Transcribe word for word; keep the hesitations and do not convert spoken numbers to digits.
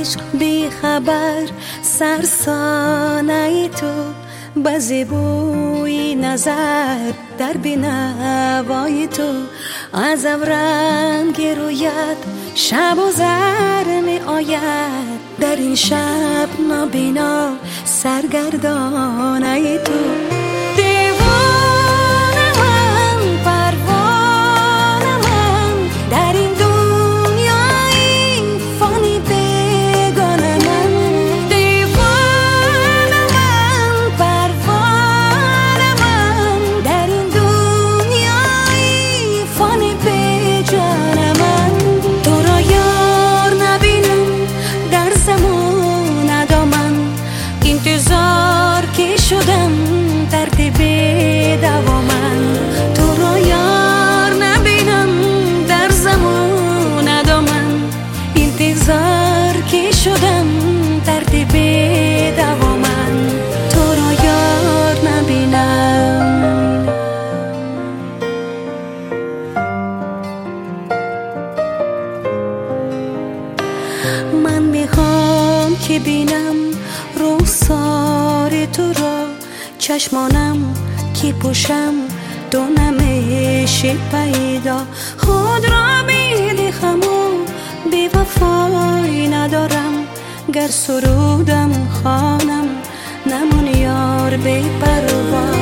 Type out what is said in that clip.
عشق بی خبر سرسانه ای تو، بزی بوی نظر در بینوای تو. از رنگ رویت شب و زر می آید، در این شب نابینا سرگردانه ای تو. شدم ترتیب دوامن، تو را یار نبینم در زمان ادامن. انتظار که شدم ترتیب دوامن، تو را یار نبینم. من میخوام که بینم رخسار تو را، چشمانم که پوشم تو نمیشه پیدا. خود را بیدی خمو بی وفایی ندارم، گر سرودم خانم نمون یار بی پروا.